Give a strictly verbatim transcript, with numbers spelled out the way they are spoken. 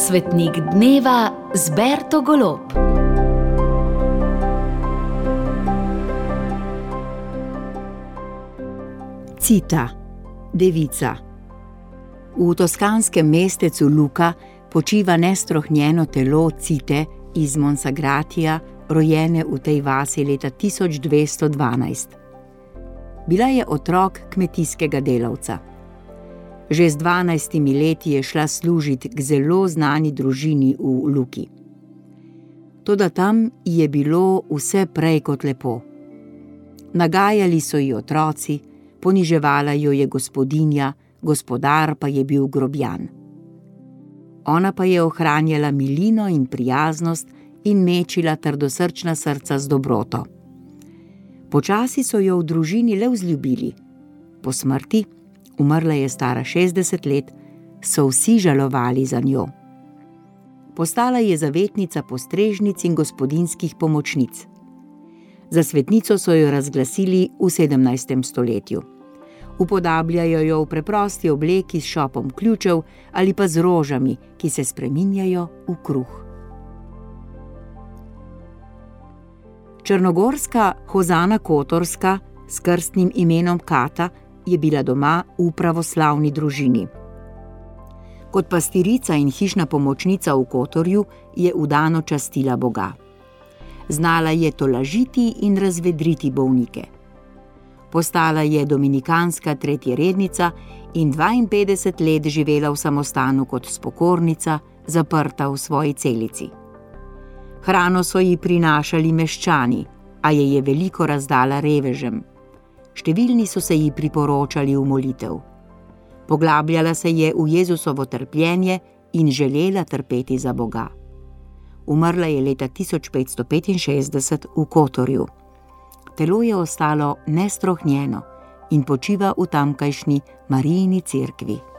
Svetnik dneva z Berto Golob. Cita, devica. V toskanskem mestecu Lucca počiva nestrohnjeno telo Cite iz Monsagratija, rojene v tej vasi leta tisoč dvesto dvanajst. Bila je otrok kmetijskega delavca. Že z dvanajstimi leti je šla služit k zelo znani družini v Lucci. Toda tam je bilo vse prej kot lepo. Nagajali so ji otroci, poniževala jo je gospodinja, gospodar pa je bil grobjan. Ona pa je ohranjala milino in prijaznost in mečila trdosrčna srca z dobroto. Počasi so jo v družini le vzljubili. Po smrti, umrla je stara šestdeset let, so vsi žalovali za njo. Postala je zavetnica postrežnic in gospodinjskih pomočnic. Za svetnico so jo razglasili v sedemnajstem stoletju. Upodabljajo jo v preprosti obleki s šopom ključev ali pa z rožami, ki se spreminjajo v kruh. Črnogorska Hozana Kotorska s krstnim imenom Kata je bila doma v pravoslavni družini. Kot pastirica in hišna pomočnica v Kotorju je vdano častila Boga. Znala je tolažiti in razvedriti bolnike. Postala je dominikanska tretjerednica in dvainpetdeset let živela v samostanu kot spokornica, zaprta v svoji celici. Hrano so ji prinašali meščani, a je je veliko razdala revežem. Številni so se ji priporočali v molitev. Poglabljala se je v Jezusovo trpljenje in želela trpeti za Boga. Umrla je leta tisoč petsto petinšestdeset v Kotorju. Telo je ostalo nestrohnjeno in počiva v tamkajšnji Marijini cerkvi.